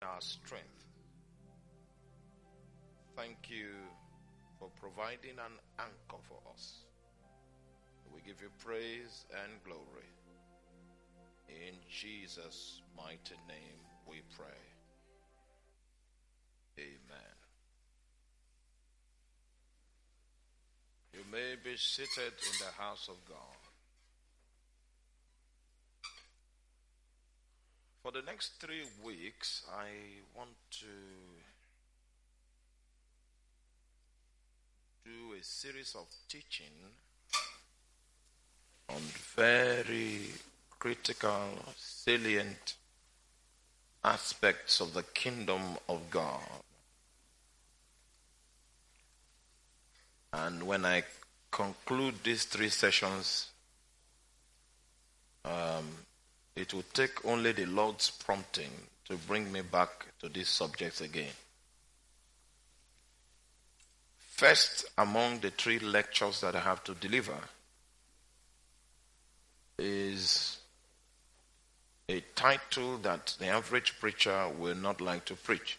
our strength. Thank you for providing an anchor for us. We give you praise and glory. In Jesus' mighty name we pray. Amen. You may be seated in the house of God. For the next 3 weeks, I want to do a series of teaching on very critical, salient aspects of the kingdom of God. And when I conclude these 3 sessions, it will take only the Lord's prompting to bring me back to these subjects again. First, among the 3 lectures that I have to deliver is a title that the average preacher will not like to preach.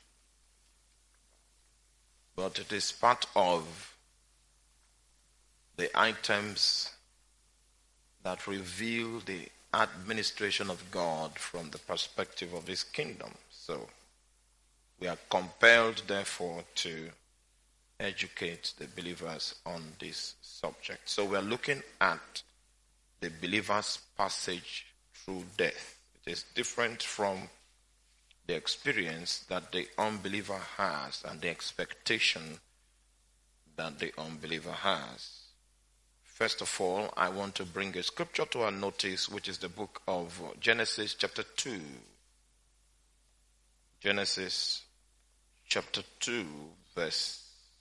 But it is part of the items that reveal the administration of God from the perspective of His kingdom. So, we are compelled, therefore, to educate the believers on this subject. So, we are looking at the believer's passage through death. It is different from the experience that the unbeliever has and the expectation that the unbeliever has. First of all, I want to bring a scripture to our notice, which is the book of Genesis chapter 2. Genesis chapter 2, verse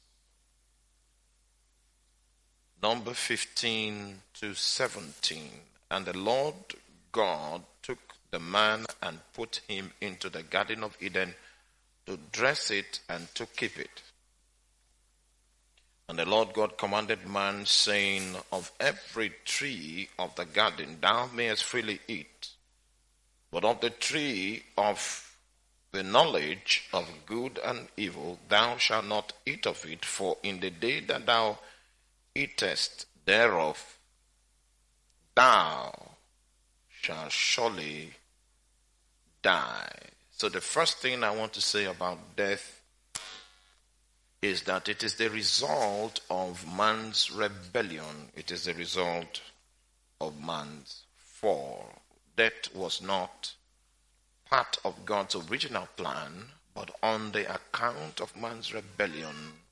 number 15 to 17. And the Lord God took the man and put him into the Garden of Eden to dress it and to keep it. And the Lord God commanded man, saying, of every tree of the garden thou mayest freely eat, but of the tree of the knowledge of good and evil thou shalt not eat of it, for in the day that thou eatest thereof thou shalt surely die. So the first thing I want to say about death is that it is the result of man's rebellion. It is the result of man's fall. Death was not part of God's original plan, but on the account of man's rebellion,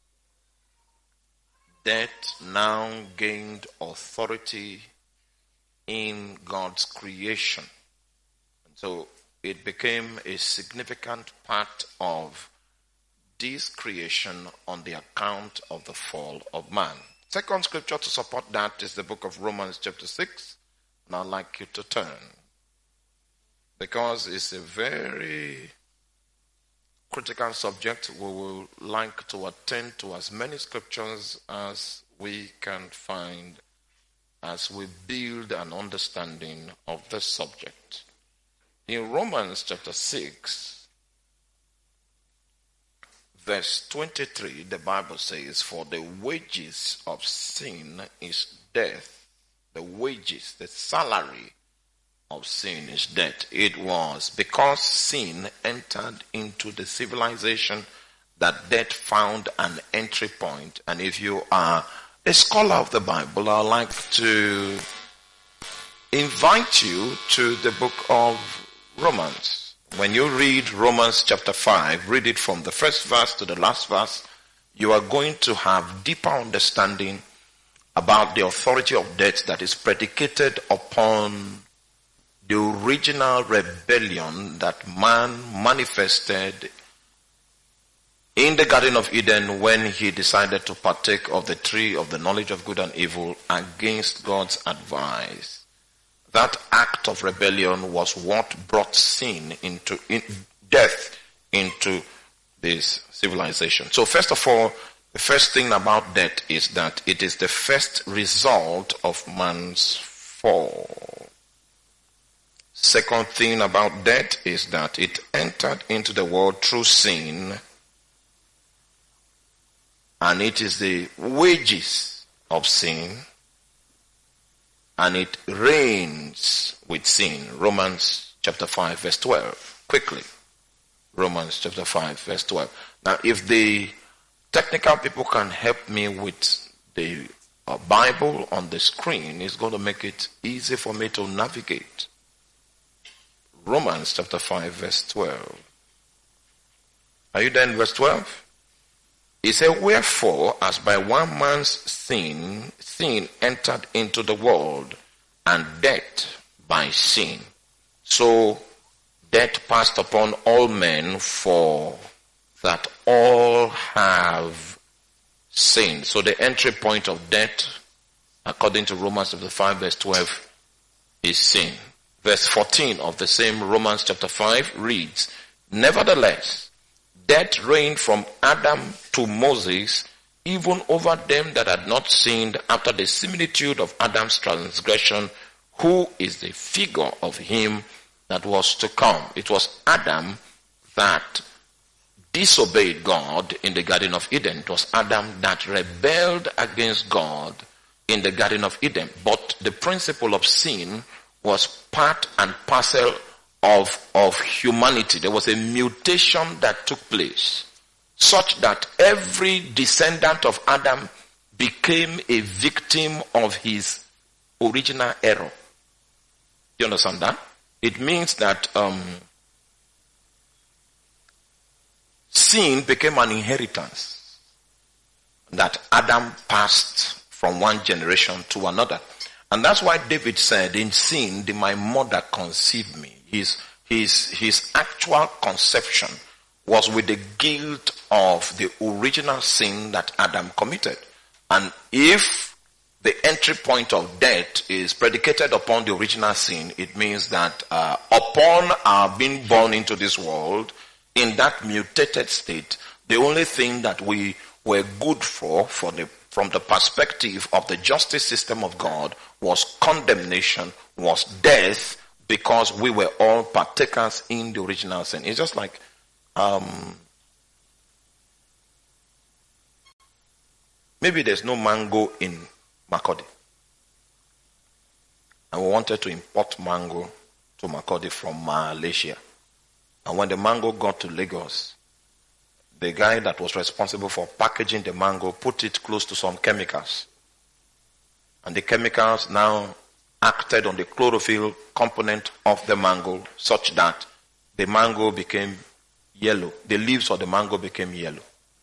death now gained authority in God's creation. And so it became a significant part of this creation on the account of the fall of man. Second scripture to support that is the book of Romans chapter 6. And I'd like you to turn, because it's a very critical subject. We will like to attend to as many scriptures as we can find as we build an understanding of the subject. In Romans chapter 6, verse 23, the Bible says, for the wages of sin is death. The wages, the salary of sin is death. It was because sin entered into the civilization that death found an entry point. And if you are a scholar of the Bible, I'd like to invite you to the book of Romans. When you read Romans chapter 5, read it from the first verse to the last verse, you are going to have deeper understanding about the authority of death that is predicated upon the original rebellion that man manifested in the Garden of Eden when he decided to partake of the tree of the knowledge of good and evil against God's advice. That act of rebellion was what brought death into this civilization. So first of all, the first thing about death is that it is the first result of man's fall. Second thing about death is that it entered into the world through sin, and it is the wages of sin, and it reigns with sin. Romans chapter 5 verse 12. Quickly. Romans chapter 5 verse 12. Now if the technical people can help me with the Bible on the screen, it's going to make it easy for me to navigate. Romans chapter 5 verse 12. Are you there in verse 12? He said, wherefore, as by one man's sin entered into the world, and death by sin. So, death passed upon all men, for that all have sinned. So the entry point of death, according to Romans chapter 5 verse 12, is sin. Verse 14 of the same Romans chapter 5 reads, nevertheless, death reigned from Adam to Moses, even over them that had not sinned, after the similitude of Adam's transgression, who is the figure of him that was to come. It was Adam that disobeyed God in the Garden of Eden. It was Adam that rebelled against God in the Garden of Eden. But the principle of sin was part and parcel of humanity. There was a mutation that took place, such that every descendant of Adam became a victim of his original error. Do you understand that? It means that sin became an inheritance that Adam passed from one generation to another. And that's why David said, in sin did my mother conceive me. His actual conception was with the guilt of the original sin that Adam committed. And if the entry point of death is predicated upon the original sin, it means that upon our being born into this world, in that mutated state, the only thing that we were good from the perspective of the justice system of God was condemnation, was death, because we were all partakers in the original sin. It's just like maybe there's no mango in Makurdi, and we wanted to import mango to Makurdi from Malaysia. And when the mango got to Lagos, the guy that was responsible for packaging the mango put it close to some chemicals. And the chemicals now acted on the chlorophyll component of the mango such that the mango became yellow. The leaves of the mango became yellow.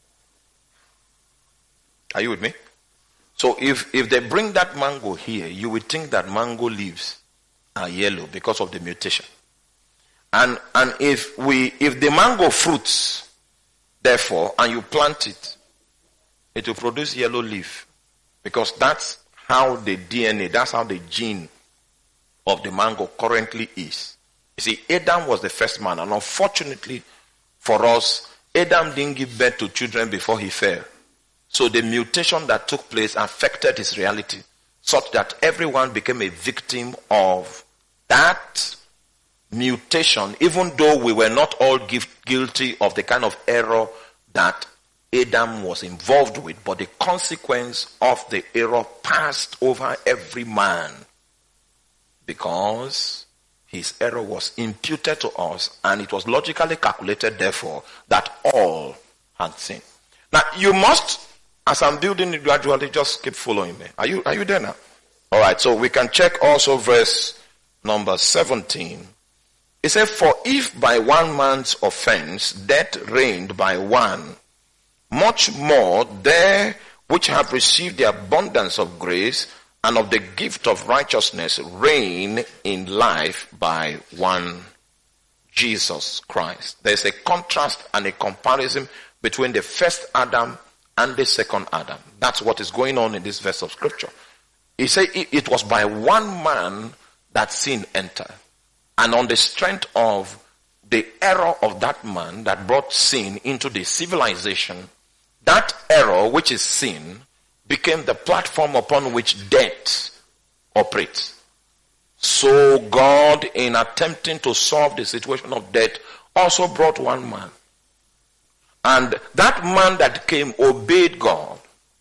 Are you with me? So if they bring that mango here, you would think that mango leaves are yellow because of the mutation. And if the mango fruits, therefore, and you plant it, it will produce yellow leaf, because that's how the DNA, that's how the gene of the mango currently is. You see, Adam was the first man, and unfortunately for us, Adam didn't give birth to children before he fell. So the mutation that took place affected his reality, such that everyone became a victim of that mutation, even though we were not all guilty of the kind of error that Adam was involved with, but the consequence of the error passed over every man, because his error was imputed to us, and it was logically calculated, therefore, that all had sinned. Now, you must, as I'm building it gradually, just keep following me. Are you there now? All right, so we can check also verse number 17. It says, for if by one man's offense death reigned by one, much more they which have received the abundance of grace and of the gift of righteousness reign in life by one, Jesus Christ. There's a contrast and a comparison between the first Adam and the second Adam. That's what is going on in this verse of scripture. He said it was by one man that sin entered. And on the strength of the error of that man that brought sin into the civilization, that error, which is sin, became the platform upon which death operates. So God, in attempting to solve the situation of death, also brought one man. And that man that came obeyed God.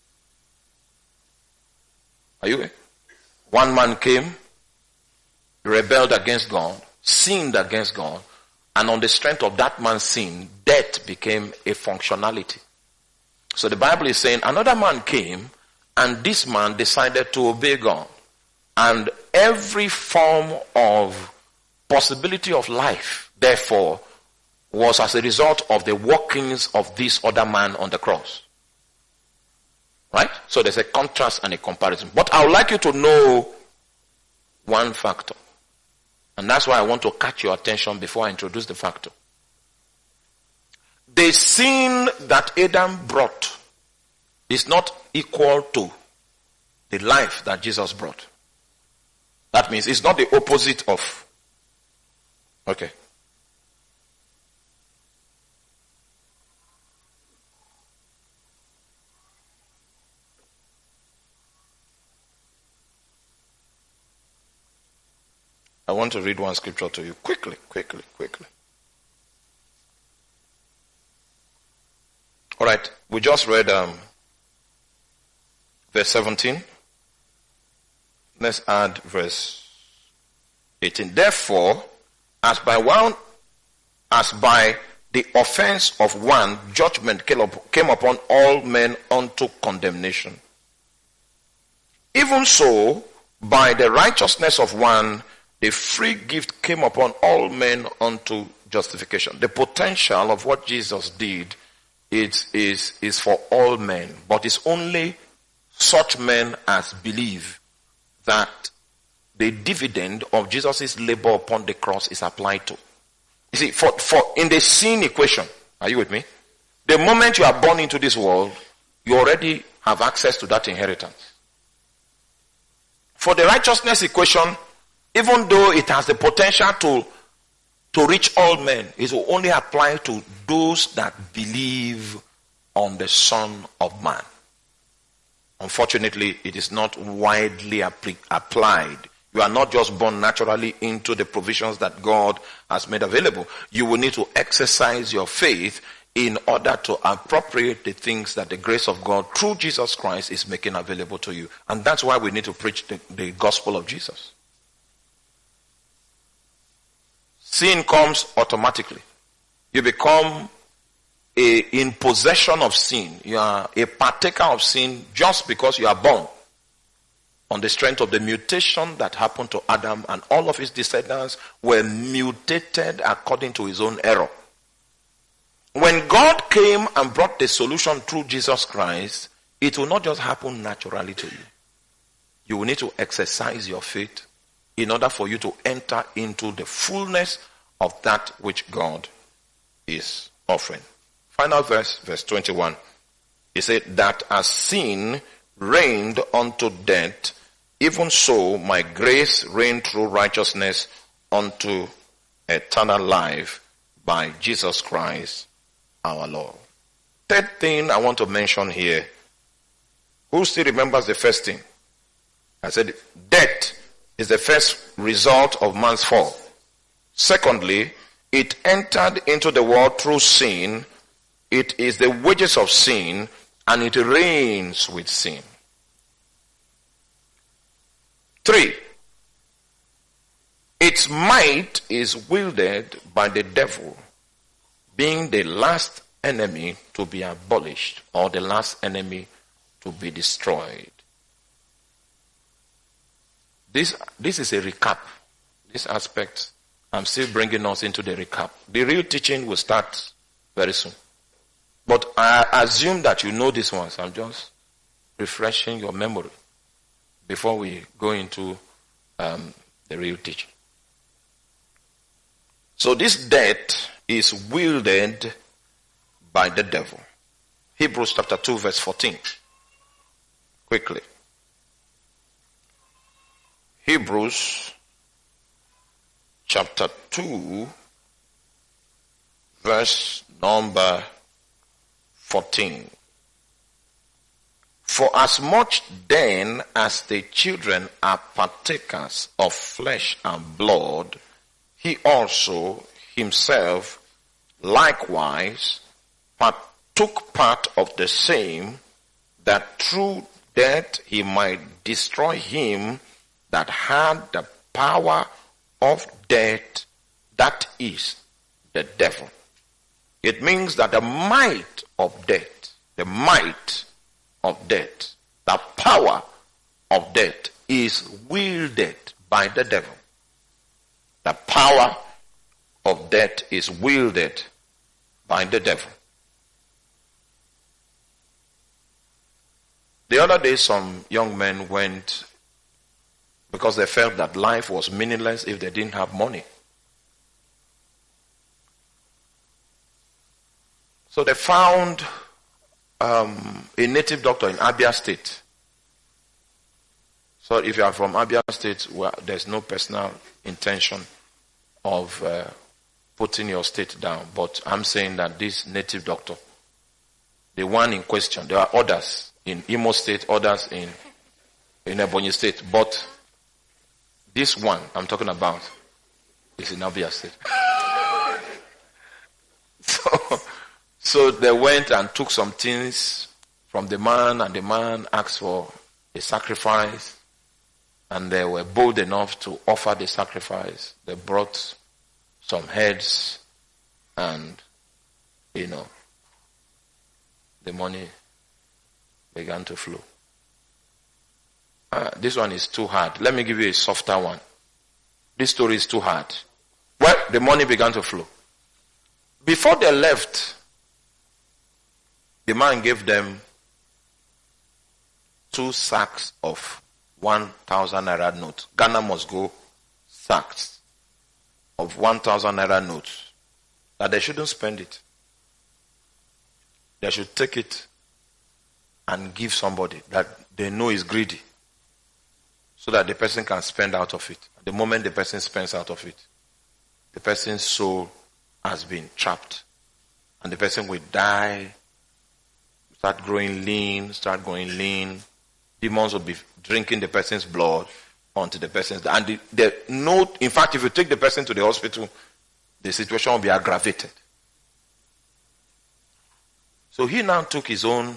Are you here? One man came, rebelled against God, sinned against God, and on the strength of that man's sin, death became a functionality. So the Bible is saying another man came, and this man decided to obey God. And every form of possibility of life, therefore, was as a result of the workings of this other man on the cross. Right? So there's a contrast and a comparison. But I would like you to know one factor. And that's why I want to catch your attention before I introduce the factor. The sin that Adam brought is not equal to the life that Jesus brought. That means it's not the opposite of. Okay. I want to read one scripture to you quickly. All right, we just read verse 17. Let's add verse 18. Therefore, as by the offense of one, judgment came upon all men unto condemnation. Even so, by the righteousness of one, the free gift came upon all men unto justification. The potential of what Jesus did is for all men, but it's only such men as believe that the dividend of Jesus' labor upon the cross is applied to. You see, for in the sin equation, are you with me? The moment you are born into this world, you already have access to that inheritance. For the righteousness equation, even though it has the potential to reach all men, it will only apply to those that believe on the Son of Man. Unfortunately, it is not widely applied. You are not just born naturally into the provisions that God has made available. You will need to exercise your faith in order to appropriate the things that the grace of God through Jesus Christ is making available to you. And that's why we need to preach the gospel of Jesus. Sin comes automatically. You become in possession of sin. You are a partaker of sin just because you are born. On the strength of the mutation that happened to Adam, and all of his descendants were mutated according to his own error. When God came and brought the solution through Jesus Christ, it will not just happen naturally to you. You will need to exercise your faith in order for you to enter into the fullness of that which God is offering. Final verse, verse 21. He said, that as sin reigned unto death, even so my grace reigned through righteousness unto eternal life by Jesus Christ our Lord. Third thing I want to mention here. Who still remembers the first thing? I said death is the first result of man's fall. Secondly, it entered into the world through sin. It is the wages of sin, and it reigns with sin. 3, its might is wielded by the devil, being the last enemy to be abolished, or the last enemy to be destroyed. This is a recap. This aspect, I'm still bringing us into the recap. The real teaching will start very soon. But I assume that you know this one, so I'm just refreshing your memory before we go into the real teaching. So this death is wielded by the devil. Hebrews chapter 2 verse 14. Quickly. Hebrews chapter 2 verse number 14. For as much then as the children are partakers of flesh and blood, he also himself likewise took part of the same, that through death he might destroy him that had the power of death, that is, the devil. It means that the might of death, the power of death is wielded by the devil. The power of death is wielded by the devil. The other day, some young men went because they felt that life was meaningless if they didn't have money. So they found a native doctor in Abia State. So if you are from Abia State, well, there's no personal intention of putting your state down. But I'm saying that this native doctor, the one in question, there are others in Imo State, others in Ebonyi State. But this one I'm talking about is in Abia State. So they went and took some things from the man, and the man asked for a sacrifice, and they were bold enough to offer the sacrifice. They brought some heads, and the money began to flow. This one is too hard. Let me give you a softer one. This story is too hard. Well, the money began to flow. Before they left, the man gave them 2 sacks of 1,000 naira notes. Ghana must go sacks of 1,000 naira notes. That they shouldn't spend it. They should take it and give somebody that they know is greedy, so that the person can spend out of it. The moment the person spends out of it, the person's soul has been trapped, and the person will die, start going lean. Demons will be drinking the person's blood until the person's died. And in fact, if you take the person to the hospital, the situation will be aggravated. So he now took his own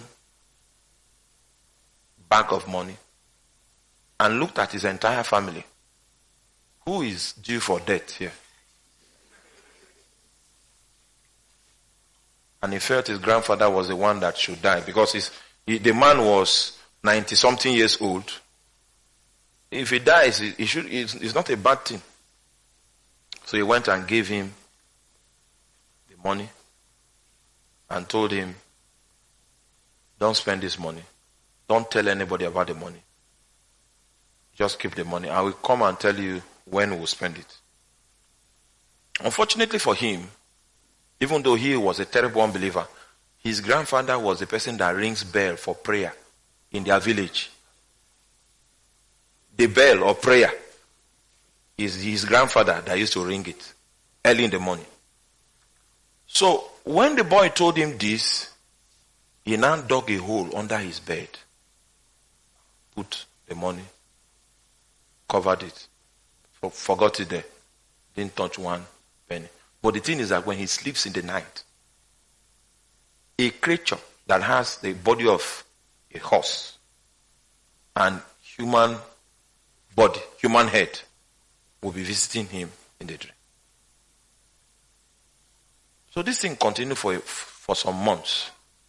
bag of money and looked at his entire family. Who is due for death here? And he felt his grandfather was the one that should die, because the man was 90-something years old. If he dies, it's not a bad thing. So he went and gave him the money and told him, don't spend this money. Don't tell anybody about the money. Just keep the money. I will come and tell you when we'll spend it. Unfortunately for him, even though he was a terrible unbeliever, his grandfather was the person that rings bell for prayer in their village. The bell or prayer is his grandfather that used to ring it early in the morning. So when the boy told him this, he now dug a hole under his bed, put the money, covered it, forgot it there, didn't touch one penny. But the thing is that when he sleeps in the night, a creature that has the body of a horse and human body, human head, will be visiting him in the dream. So this thing continued for some months.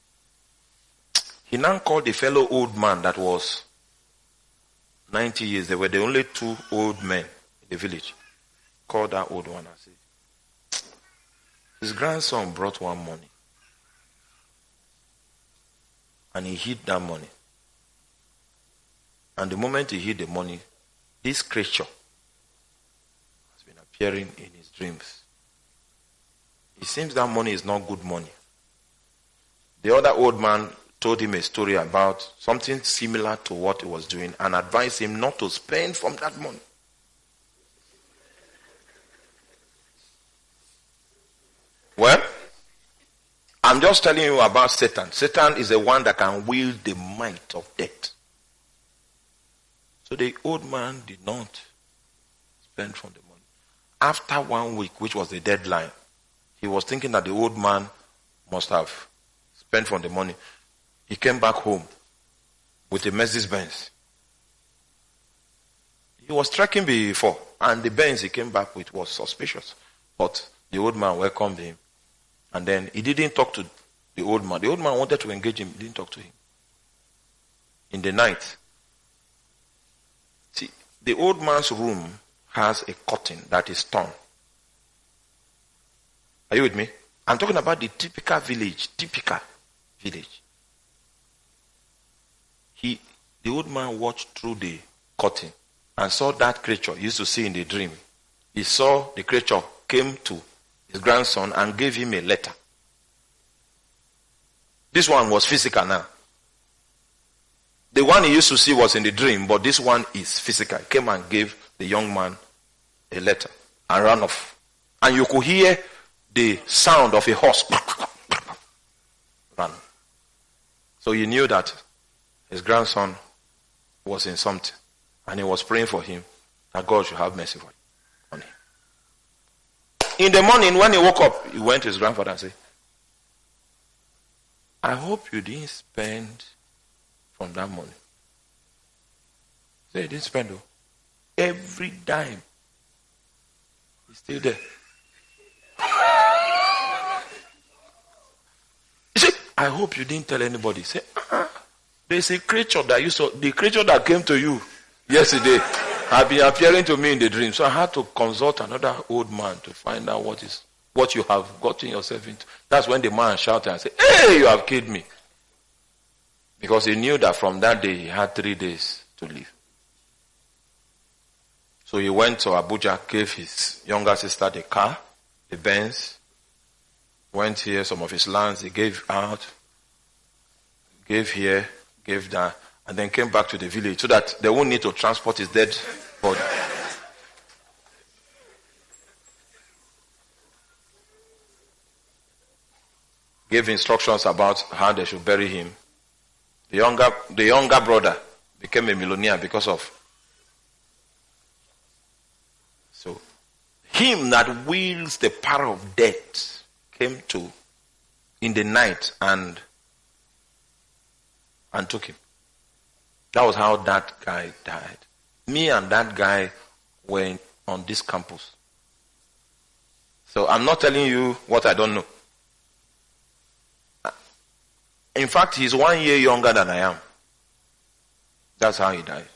He now called a fellow old man that was 90 years. They were the only 2 old men in the village. Called that old one and said, his grandson brought one money, and he hid that money. And the moment he hid the money, this creature has been appearing in his dreams. It seems that money is not good money. The other old man told him a story about something similar to what he was doing and advised him not to spend from that money. Well, I'm just telling you about Satan. Satan is the one that can wield the might of death. So the old man did not spend from the money. After 1 week, which was the deadline, he was thinking that the old man must have spent from the money. He came back home with a Mercedes-Benz. He was trekking before, and the Benz he came back with was suspicious. But the old man welcomed him. And then he didn't talk to the old man. The old man wanted to engage him. He didn't talk to him. In the night. See, the old man's room has a curtain that is torn. Are you with me? I'm talking about the typical village. The old man watched through the curtain and saw that creature he used to see in the dream. He saw the creature came to his grandson and gave him a letter. This one was physical now. The one he used to see was in the dream, but this one is physical. He came and gave the young man a letter and ran off. And you could hear the sound of a horse run. So he knew that his grandson was in something. And he was praying for him that God should have mercy on him. In the morning when he woke up, he went to his grandfather and said, I hope you didn't spend from that money. He said, he didn't spend though. Every dime. He's still there. He said, I hope you didn't tell anybody. He said, there's a creature the creature that came to you yesterday have been appearing to me in the dream. So I had to consult another old man to find out what you have gotten yourself into. That's when the man shouted and said, hey, you have killed me. Because he knew that from that day he had 3 days to live. So he went to Abuja, gave his younger sister the car, the Benz, went here, some of his lands he gave out, gave here, gave that, and then came back to the village so that they won't need to transport his dead body. Gave instructions about how they should bury him. The younger brother became a millionaire because of. So, him that wields the power of death came to in the night and took him. That was how that guy died. Me and that guy were on this campus. So I'm not telling you what I don't know. In fact, he's 1 year younger than I am. That's how he died.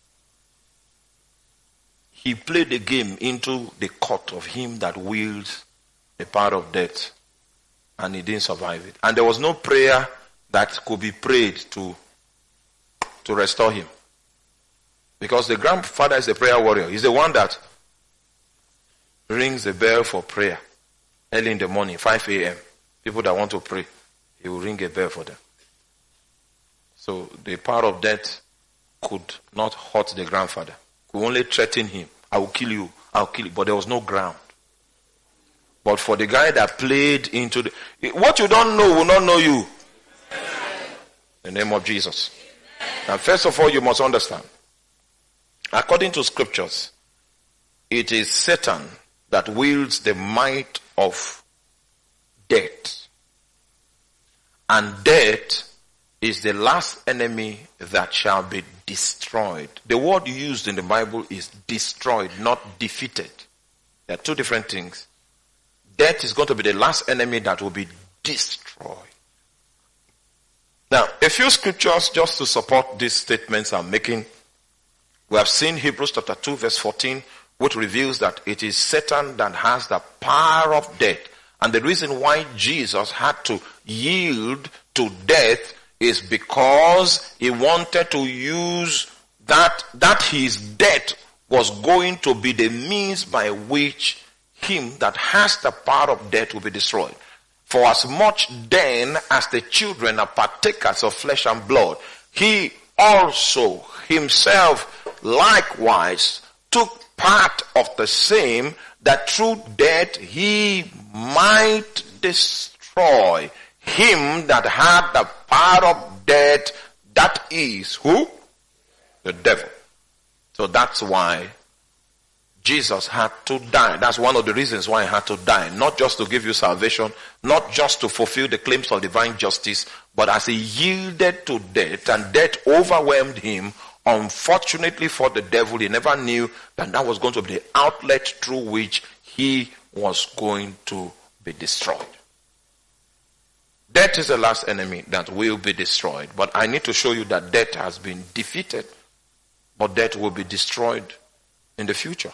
He played the game into the court of him that wields the power of death. And he didn't survive it. And there was no prayer that could be prayed to restore him. Because the grandfather is a prayer warrior. He's the one that rings the bell for prayer early in the morning, 5 a.m. People that want to pray, he will ring a bell for them. So the power of death could not hurt the grandfather. Could only threaten him. I will kill you. I'll kill you. But there was no ground. But for the guy that played into what you don't know will not know you. In the name of Jesus. Now, first of all, you must understand. According to scriptures, it is Satan that wields the might of death. And death is the last enemy that shall be destroyed. The word used in the Bible is destroyed, not defeated. There are two different things. Death is going to be the last enemy that will be destroyed. Now, a few scriptures just to support these statements I'm making. We have seen Hebrews chapter 2 verse 14, which reveals that it is Satan that has the power of death. And the reason why Jesus had to yield to death is because he wanted to use that his death was going to be the means by which him that has the power of death will be destroyed. For as much then as the children are partakers of flesh and blood, he also himself likewise took part of the same, that through death he might destroy him that had the power of death, that is who? The devil. So that's why Jesus had to die. That's one of the reasons why he had to die. Not just to give you salvation, not just to fulfill the claims of divine justice, but as he yielded to death and death overwhelmed him. Unfortunately for the devil, he never knew that that was going to be the outlet through which he was going to be destroyed. Death is the last enemy that will be destroyed. But I need to show you that death has been defeated. But death will be destroyed in the future.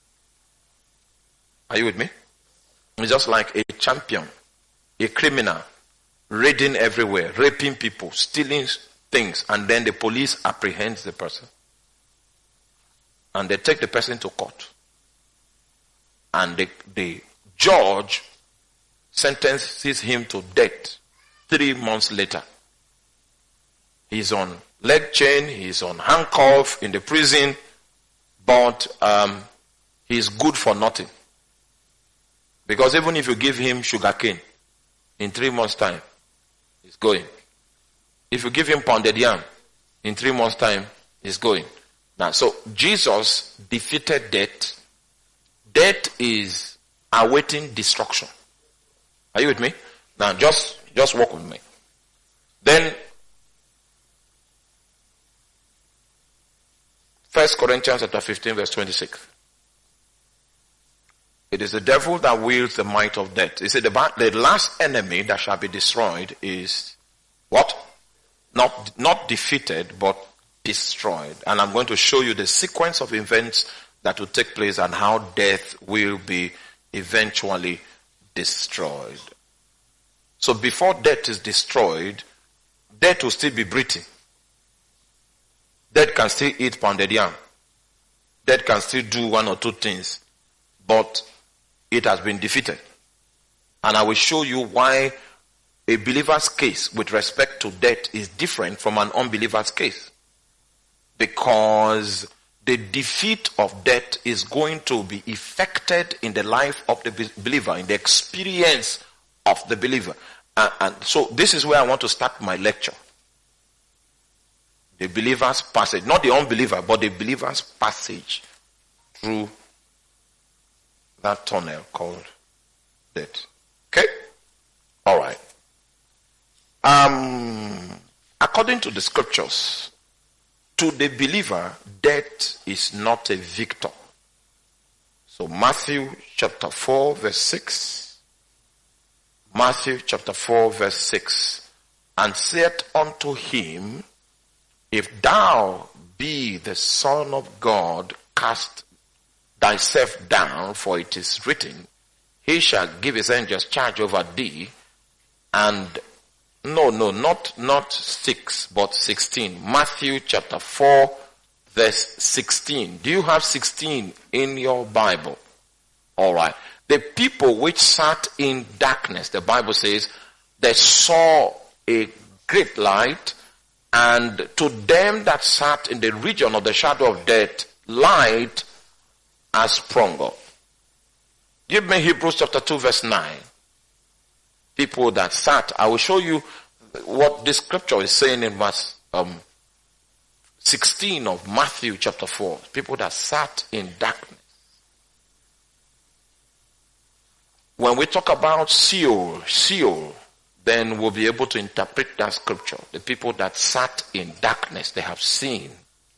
Are you with me? It's just like a champion, a criminal, raiding everywhere, raping people, stealing things, and then the police apprehends the person. And they take the person to court. And the judge sentences him to death 3 months later. He's on leg chain, he's on handcuff in the prison, but he's good for nothing. Because even if you give him sugar cane, in 3 months' time, he's going. If you give him pounded yam, in 3 months' time, he's going. Now, so Jesus defeated death. Death is awaiting destruction. Are you with me? Now, just walk with me. Then, 1 Corinthians chapter 15 verse 26. It is the devil that wields the might of death. He said the last enemy that shall be destroyed is what? Not defeated, but destroyed. And I'm going to show you the sequence of events that will take place and how death will be eventually destroyed. So before death is destroyed, death will still be breathing. Death can still eat pounded yam. Death can still do one or two things. But it has been defeated. And I will show you why a believer's case with respect to death is different from an unbeliever's case. Because the defeat of death is going to be effected in the life of the believer, in the experience of the believer. And so this is where I want to start my lecture. The believer's passage, not the unbeliever, but the believer's passage through that tunnel called death. Okay? Alright. According to the scriptures, to the believer, death is not a victor. So Matthew chapter 4 verse 6. Matthew chapter 4 verse 6. And said unto him, if thou be the Son of God, cast thyself down, for it is written, he shall give his angels charge over thee. And not 6, but 16. Matthew chapter 4 verse 16. Do you have 16 in your Bible? Alright. The people which sat in darkness, the Bible says, they saw a great light, and to them that sat in the region of the shadow of death, light has sprung up. Give me Hebrews chapter 2 verse 9. People that sat, I will show you what this scripture is saying in verse 16 of Matthew chapter 4. People that sat in darkness. When we talk about Sheol, then we'll be able to interpret that scripture. The people that sat in darkness, they have seen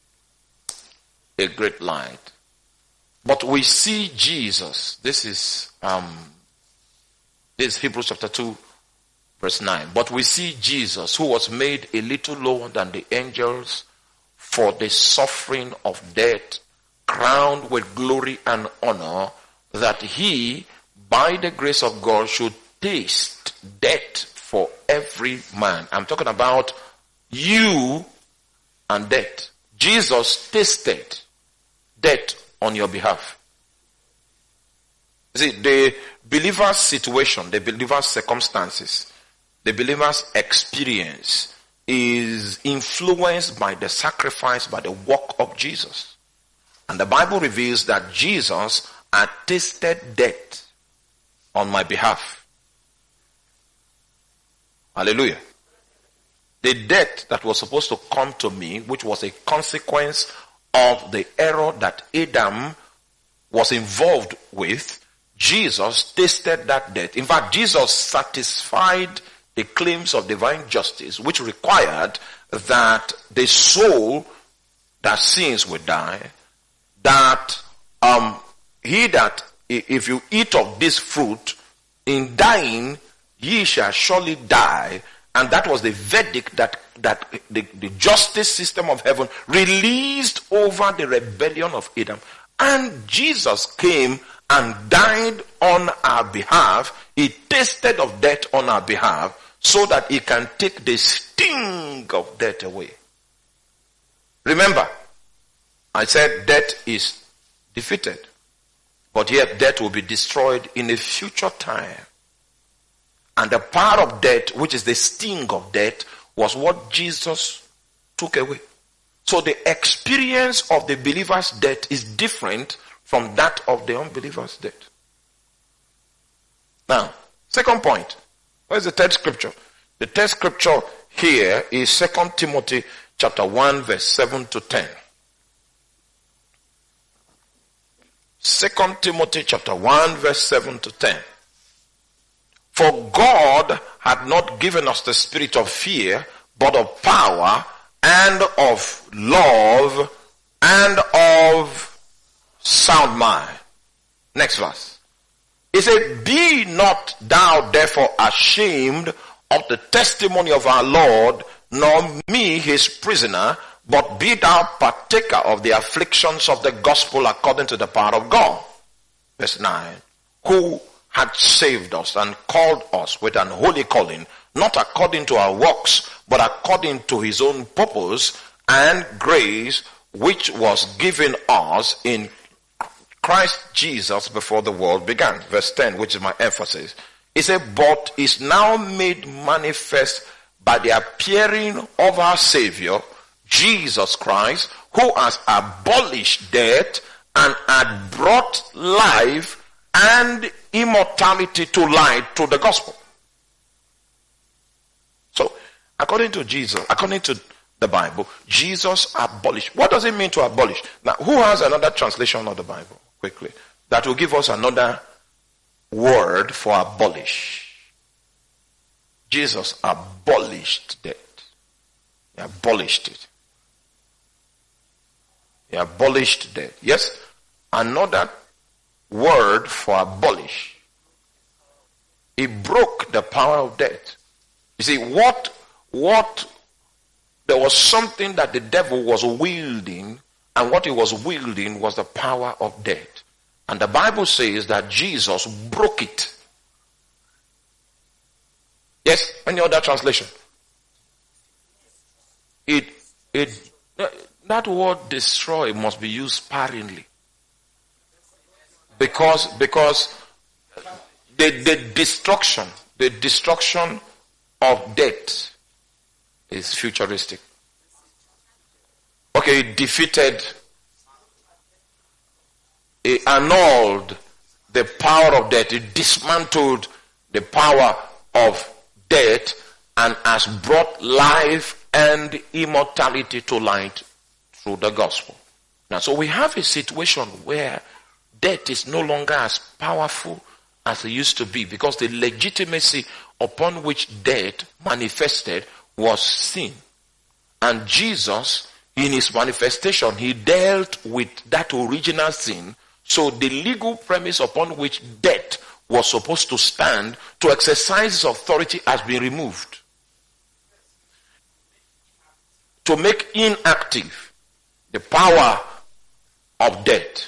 a great light. But we see Jesus. This is Hebrews chapter 2 verse 9. But we see Jesus, who was made a little lower than the angels for the suffering of death, crowned with glory and honor, that he, by the grace of God, should taste death for every man. I'm talking about you and death. Jesus tasted death on your behalf. See, the believer's situation, the believer's circumstances, the believer's experience is influenced by the sacrifice, by the work of Jesus. And the Bible reveals that Jesus had tasted death on my behalf. Hallelujah. The death that was supposed to come to me, which was a consequence of the error that Adam was involved with, Jesus tasted that death. In fact, Jesus satisfied the claims of divine justice, which required that the soul that sins will die, that if you eat of this fruit, in dying ye shall surely die. And that was the verdict that the justice system of heaven released over the rebellion of Adam. And Jesus came and died on our behalf. He tasted of death on our behalf so that he can take the sting of death away. Remember, I said death is defeated, but yet death will be destroyed in a future time. And the power of death, which is the sting of death, was what Jesus took away. So the experience of the believer's death is different from that of the unbeliever's death. Now, second point. Where's the third scripture? The third scripture here is 2 Timothy chapter 1 verse 7 to 10. 2 Timothy chapter 1 verse 7 to 10. For God had not given us the spirit of fear, but of power and of love and of sound mind. Next verse. He said, be not thou therefore ashamed of the testimony of our Lord, nor me his prisoner, but be thou partaker of the afflictions of the gospel according to the power of God. Verse 9. Who had saved us and called us with an holy calling, not according to our works, but according to his own purpose and grace, which was given us in Christ Jesus before the world began. Verse 10, which is my emphasis. He said, but is now made manifest by the appearing of our Savior, Jesus Christ, who has abolished death and had brought life and immortality to light through the gospel. So, according to Jesus, according to the Bible, Jesus abolished. What does it mean to abolish? Now, who has another translation of the Bible? Quickly. That will give us another word for abolish. Jesus abolished death. He abolished it. He abolished death. Yes? Another word for abolish. He broke the power of death. You see, there was something that the devil was wielding, and what he was wielding was the power of death. And the Bible says that Jesus broke it. Yes? Any other translation? That word destroy must be used sparingly. Because the destruction of death is futuristic. Okay, it defeated, it annulled the power of death. It dismantled the power of death and has brought life and immortality to light through the gospel. Now, so we have a situation where death is no longer as powerful as it used to be, because the legitimacy upon which death manifested was sin. And Jesus, in his manifestation, he dealt with that original sin. So the legal premise upon which death was supposed to stand to exercise its authority has been removed. To make inactive the power of death.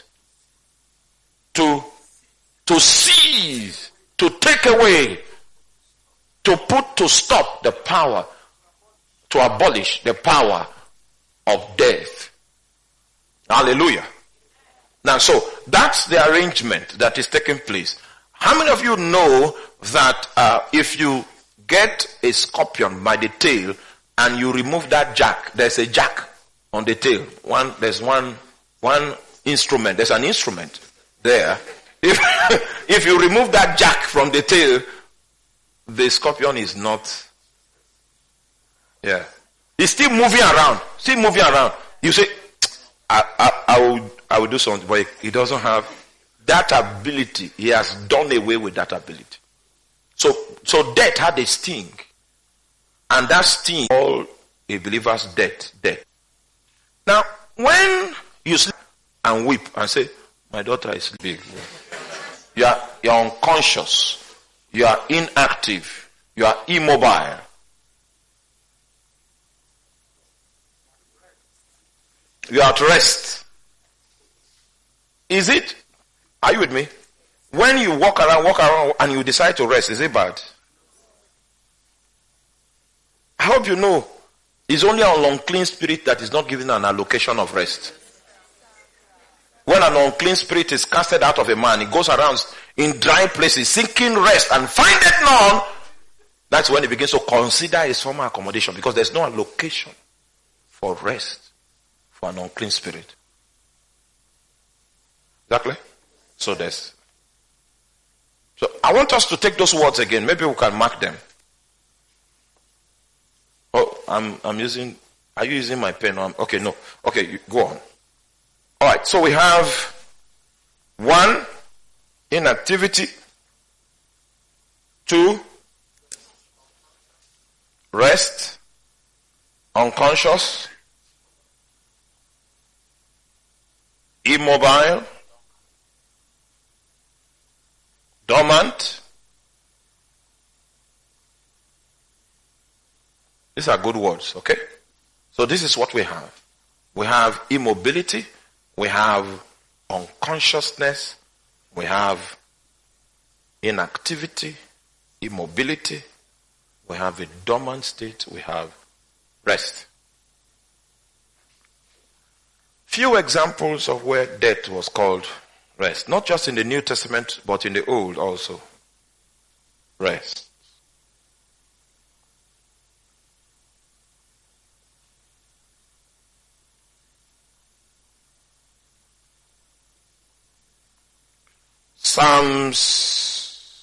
To seize, to take away, to put to stop the power, to abolish the power of death. Hallelujah. Now, so that's the arrangement that is taking place. How many of you know that if you get a scorpion by the tail and you remove that jack, there's a jack on the tail. There's one instrument. There's an instrument there. If you remove that jack from the tail, the scorpion is not Yeah. He's still moving around. Still moving around. You say, I will do something, but he doesn't have that ability. He has done away with that ability. So death had a sting. And that sting, all a believer's death. Now, when you sleep and weep and say, my daughter is sleeping, you're unconscious, you are inactive, you are immobile. You are at rest. Is it? Are you with me? When you walk around and you decide to rest, is it bad? I hope you know it's only an unclean spirit that is not given an allocation of rest. When an unclean spirit is casted out of a man, he goes around in dry places seeking rest and findeth none. That's when he begins to consider his former accommodation, because there's no allocation for rest for an unclean spirit. Exactly? So I want us to take those words again. Maybe we can mark them. Oh, I'm using, are you using my pen? Okay, no. Okay, go on. Alright, so we have 1, inactivity. 2, rest, unconscious, immobile, dormant. These are good words, okay? So this is what we have. We have immobility, we have unconsciousness, we have inactivity, immobility, we have a dormant state, we have rest. Few examples of where death was called rest. Not just in the New Testament, but in the Old also. Rest. Psalms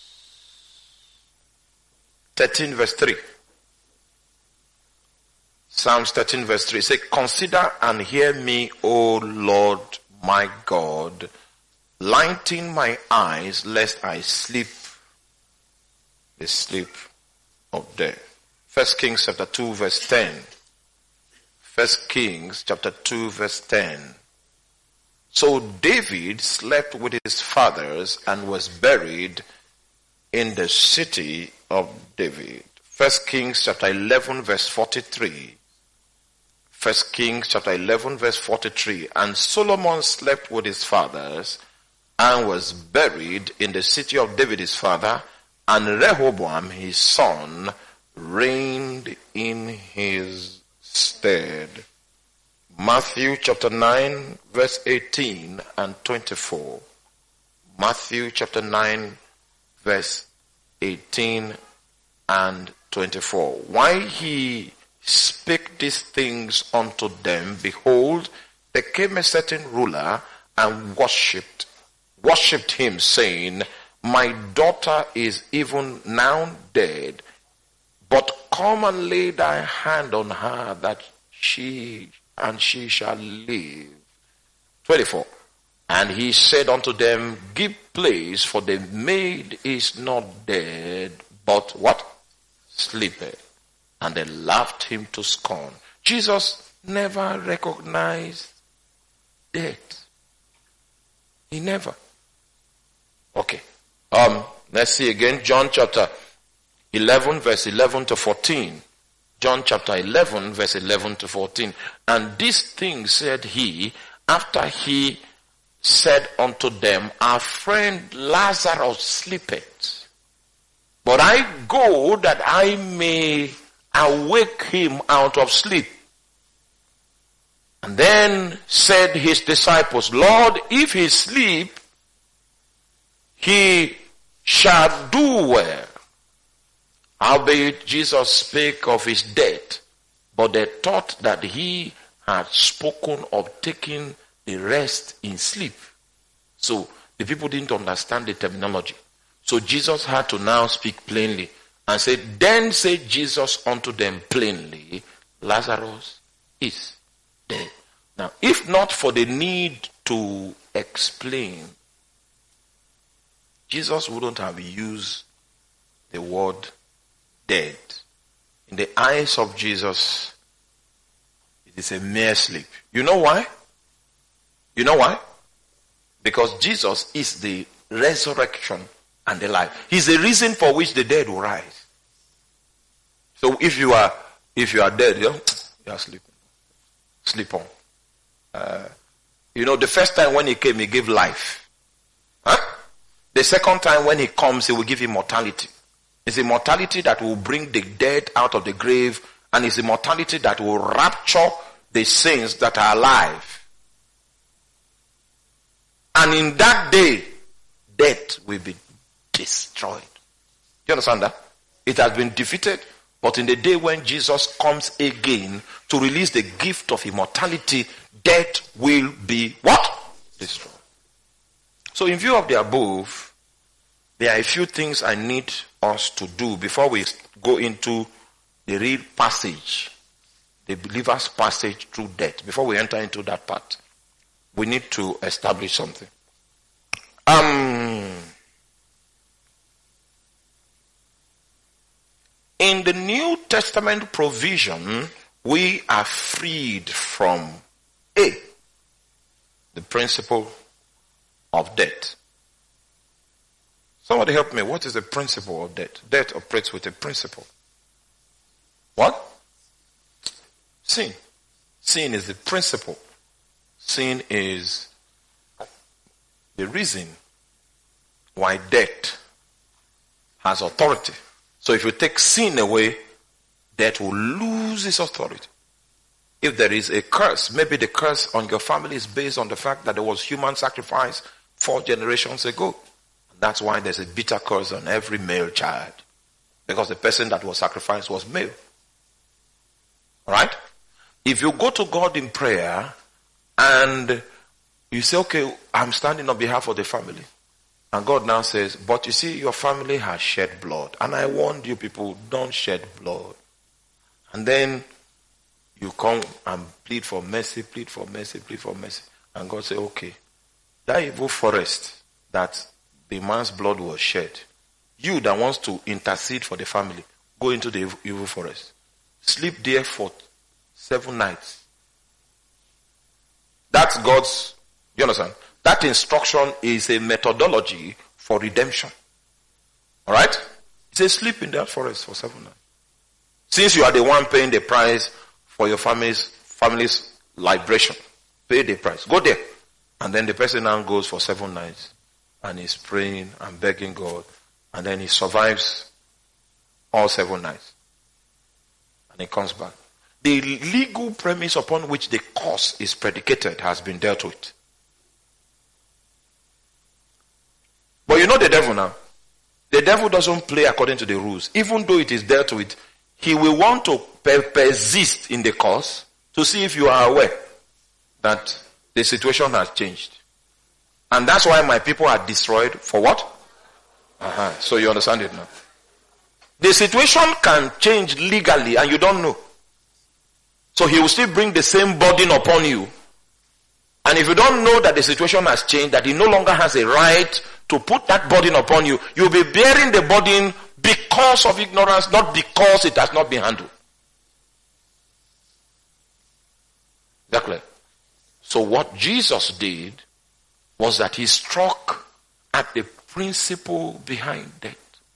13 verse 3. Psalms 13 verse 3. Say, consider and hear me, O Lord my God. Lighten my eyes, lest I sleep the sleep of death. 1 Kings chapter 2 verse 10. 1 Kings chapter 2 verse 10. So David slept with his fathers and was buried in the city of David. 1 Kings chapter 11 verse 43. 1 Kings chapter 11 verse 43. And Solomon slept with his fathers and was buried in the city of David his father, and Rehoboam his son reigned in his stead. Matthew chapter 9 verse 18 and 24. Matthew chapter 9 verse 18 and 24. Why he spake these things unto them, behold, there came a certain ruler and worshipped him, saying, my daughter is even now dead, but come and lay thy hand on her, that she shall live. 24. And he said unto them, give place, for the maid is not dead, but what? Sleepeth. And they laughed him to scorn. Jesus never recognized death. He never. Okay. Let's see again. John chapter 11 verse 11 to 14. John chapter 11 verse 11 to 14. And these things said he, after he said unto them, our friend Lazarus sleepeth, but I go that I may awake him out of sleep. And then said his disciples, Lord, if he sleep, he shall do well. Howbeit Jesus spake of his death, but they thought that he had spoken of taking the rest in sleep. So the people didn't understand the terminology. So Jesus had to now speak plainly and say, then said Jesus unto them plainly, Lazarus is dead. Now, if not for the need to explain, Jesus wouldn't have used the word dead. In the eyes of Jesus, it is a mere sleep. You know why? You know why? Because Jesus is the resurrection and the life. He's the reason for which the dead will rise. So if you are dead, you are sleeping. Sleep on. The first time when he came, he gave life. Huh? The second time when he comes, he will give immortality. It's immortality that will bring the dead out of the grave, and it's immortality that will rapture the saints that are alive. And in that day, death will be destroyed. Do you understand that? It has been defeated, but in the day when Jesus comes again to release the gift of immortality, death will be what? Destroyed. So in view of the above, there are a few things I need us to do before we go into the real passage, the believer's passage through death. Before we enter into that part, we need to establish something. In the New Testament provision, we are freed from the principle of death. Somebody help me. What is the principle of death? Death operates with a principle. What? Sin. Sin is the principle. Sin is the reason why death has authority. So if you take sin away, death will lose its authority. If there is a curse, maybe the curse on your family is based on the fact that there was human sacrifice 4 generations ago. That's why there's a bitter curse on every male child. Because the person that was sacrificed was male. Alright? If you go to God in prayer and you say, okay, I'm standing on behalf of the family. And God now says, but you see, your family has shed blood. And I warned you people, don't shed blood. And then you come and plead for mercy, plead for mercy, plead for mercy. And God says, okay, that evil forest that the man's blood was shed, you that wants to intercede for the family, go into the evil forest. Sleep there for 7 nights. That's God's, you understand? That instruction is a methodology for redemption. Alright? He says sleep in that forest for 7 nights. Since you are the one paying the price for your family's liberation, pay the price. Go there. And then the person now goes for 7 nights. And he's praying and begging God. And then he survives all 7 nights. And he comes back. The legal premise upon which the cause is predicated has been dealt with. But you know the devil now. The devil doesn't play according to the rules. Even though it is dealt with, he will want to persist in the cause to see if you are aware that the situation has changed. And that's why my people are destroyed for what? So you understand it now. The situation can change legally and you don't know. So he will still bring the same burden upon you. And if you don't know that the situation has changed, that he no longer has a right to put that burden upon you, you'll be bearing the burden because of ignorance, not because it has not been handled. Exactly. So what Jesus did was that he struck at the principle behind death.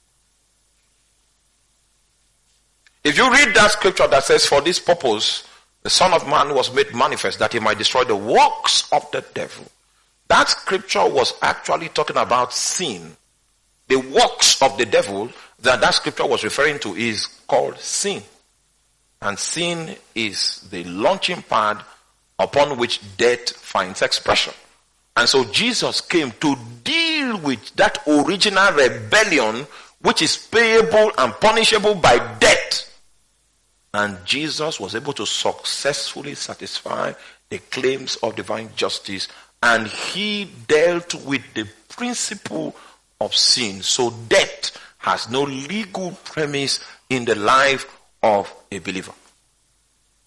If you read that scripture that says, for this purpose, the Son of Man was made manifest that he might destroy the works of the devil. That scripture was actually talking about sin. The works of the devil that scripture was referring to is called sin. And sin is the launching pad upon which death finds expression. And so Jesus came to deal with that original rebellion which is payable and punishable by death. And Jesus was able to successfully satisfy the claims of divine justice, and he dealt with the principle of sin. So death has no legal premise in the life of a believer.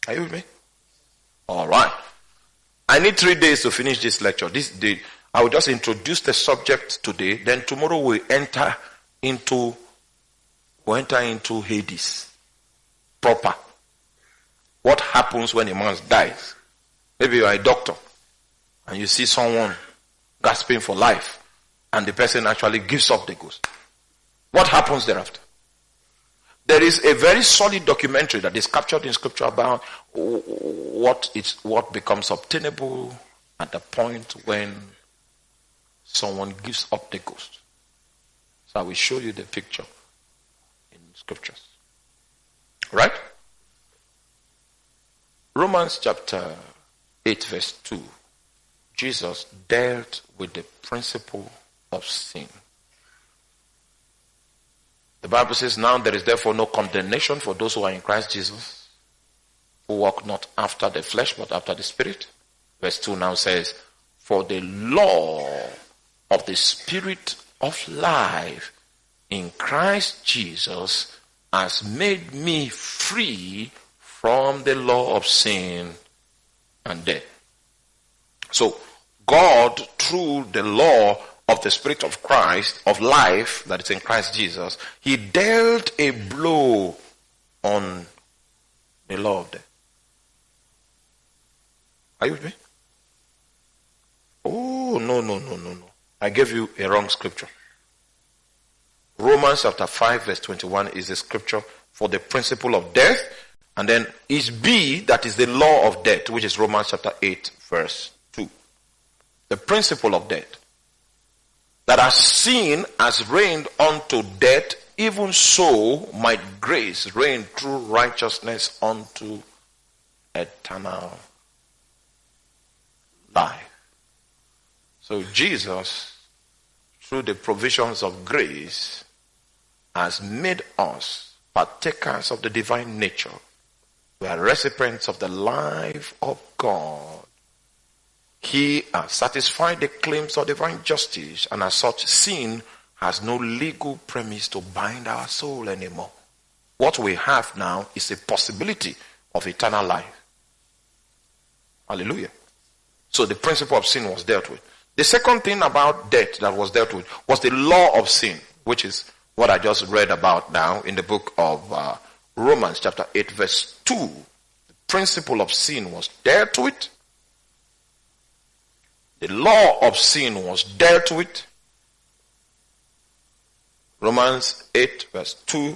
Are you with me? All right. I need 3 days to finish this lecture. This day, I will just introduce the subject today. Then tomorrow we enter into Hades proper. What happens when a man dies? Maybe you are a doctor and you see someone gasping for life and the person actually gives up the ghost. What happens thereafter? There is a very solid documentary that is captured in scripture about what becomes obtainable at the point when someone gives up the ghost. So I will show you the picture in scriptures. Right? Romans chapter 8 verse 2. Jesus dealt with the principle of sin. The Bible says, now there is therefore no condemnation for those who are in Christ Jesus, who walk not after the flesh, but after the Spirit. Verse 2 now says, for the law of the Spirit of life in Christ Jesus has made me free from the law of sin and death. So, God, through the law of the Spirit of Christ, of life that is in Christ Jesus, he dealt a blow on the law of death. Are you with me? Oh, no. I gave you a wrong scripture. Romans chapter 5 verse 21 is the scripture for the principle of death. And then is B, that is the law of death, which is Romans chapter 8 verse 2. The principle of death. That as sin has reigned unto death, even so might grace reign through righteousness unto eternal life. So Jesus, through the provisions of grace, has made us partakers of the divine nature. We are recipients of the life of God. He has satisfied the claims of divine justice, and as such, sin has no legal premise to bind our soul anymore. What we have now is a possibility of eternal life. Hallelujah. So the principle of sin was dealt with. The second thing about death that was dealt with was the law of sin, which is what I just read about now in the book of Romans chapter 8 verse 2. The principle of sin was dealt with. The law of sin was dealt with. Romans 8 verse 2.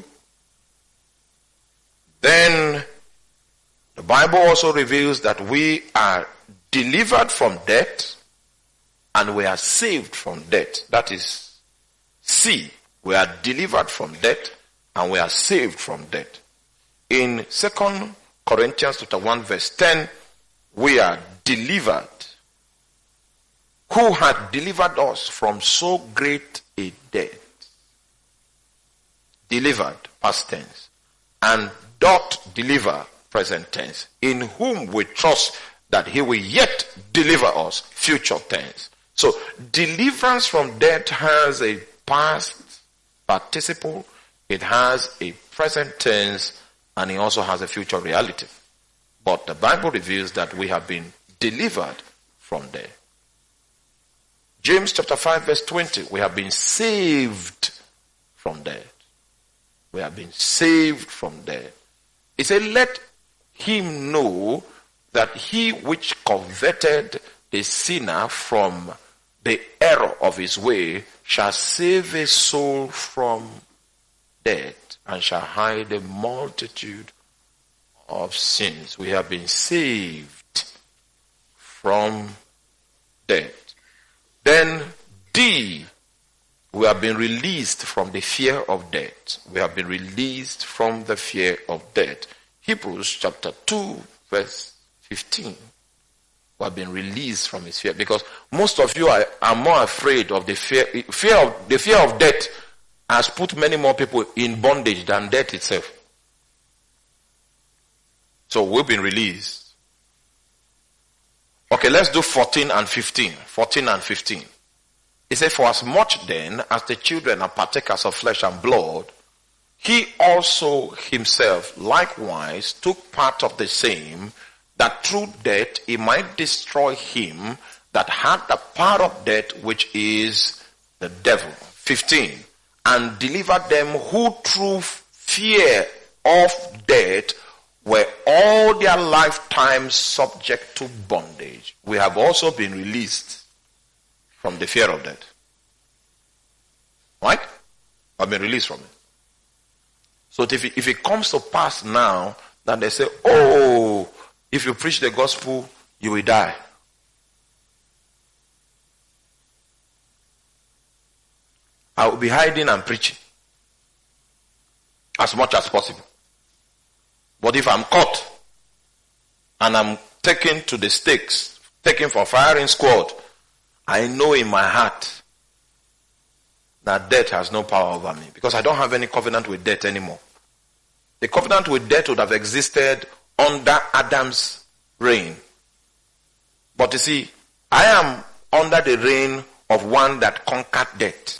Then the Bible also reveals that we are delivered from death and we are saved from death. That is C. We are delivered from death and we are saved from death. In 2 Corinthians chapter 1 verse 10, we are delivered. Who had delivered us from so great a death? Delivered, past tense. And doth deliver, present tense. In whom we trust that he will yet deliver us, future tense. So, deliverance from death has a past participle, it has a present tense, and it also has a future reality. But the Bible reveals that we have been delivered from death. James chapter 5 verse 20, we have been saved from death. We have been saved from death. He said, let him know that he which converted a sinner from the error of his way shall save a soul from death and shall hide a multitude of sins. We have been saved from death. Then D, we have been released from the fear of death. We have been released from the fear of death. Hebrews chapter 2 verse 15. We have been released from his fear. Because most of you are more afraid of the fear. The fear of death has put many more people in bondage than death itself. So we've been released. Okay, let's do 14 and 15. 14 and 15. It says, for as much then as the children are partakers of flesh and blood, he also himself likewise took part of the same, that through death he might destroy him that had the power of death, which is the devil. 15. And deliver them who through fear of death were all their lifetime subject to bondage. We have also been released from the fear of death. Right? I've been released from it. So if it comes to pass now that they say, oh, if you preach the gospel, you will die. I will be hiding and preaching as much as possible. But if I'm caught and I'm taken to the stakes, taken for firing squad, I know in my heart that death has no power over me, because I don't have any covenant with death anymore. The covenant with death would have existed under Adam's reign. But you see, I am under the reign of one that conquered death.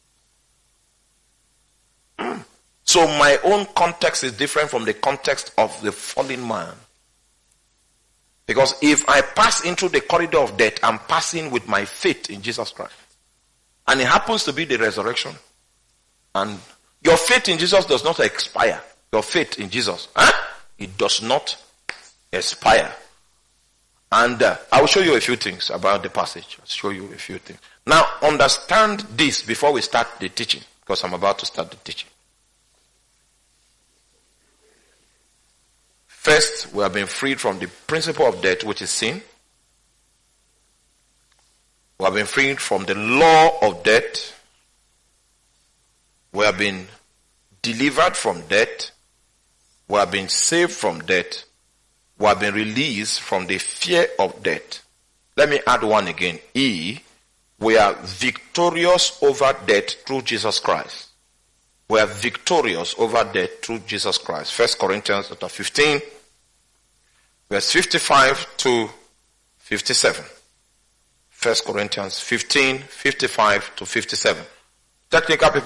So my own context is different from the context of the fallen man. Because if I pass into the corridor of death, I'm passing with my faith in Jesus Christ. And it happens to be the resurrection. And your faith in Jesus does not expire. Your faith in Jesus, it does not expire. And I will show you a few things about the passage. I'll show you a few things. Now, understand this before we start the teaching, because I'm about to start the teaching. First, we have been freed from the principle of death, which is sin. We have been freed from the law of death. We have been delivered from death. We have been saved from death. We have been released from the fear of death. Let me add one again. We are victorious over death through Jesus Christ. We are victorious over death through Jesus Christ. 1 Corinthians chapter 15, verse 55 to 57. 1 Corinthians 15, 55 to 57. Technical people